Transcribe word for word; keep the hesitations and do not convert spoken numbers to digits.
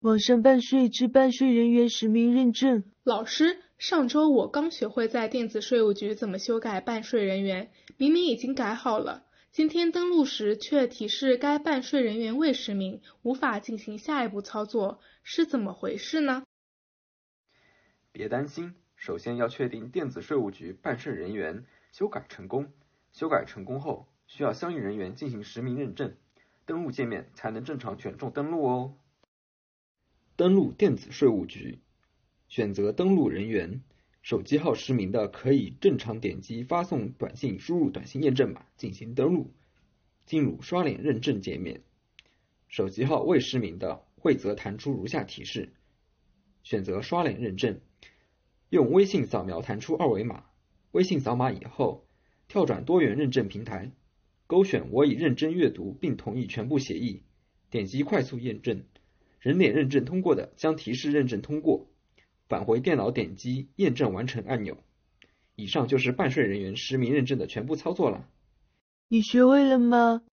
网上办税至办税人员实名认证。 老师，上周我刚学会在电子税务局怎么修改办税人员，明明已经改好了，今天登录时却提示该办税人员未实名，无法进行下一步操作，是怎么回事呢？ 别担心，首先要确定电子税务局办税人员修改成功。修改成功后，需要相应人员进行实名认证，登录界面才能正常权重登录哦。登录电子税务局，选择登录人员，手机号实名的可以正常点击发送短信，输入短信验证码进行登录，进入刷脸认证界面。手机号未实名的会则弹出如下提示，选择刷脸认证，用微信扫描弹出二维码，微信扫码以后，跳转多元认证平台，勾选我已认真阅读并同意全部协议，点击快速验证，人脸认证通过的将提示认证通过，返回电脑点击验证完成按钮。以上就是办税人员实名认证的全部操作了。 你学会了吗？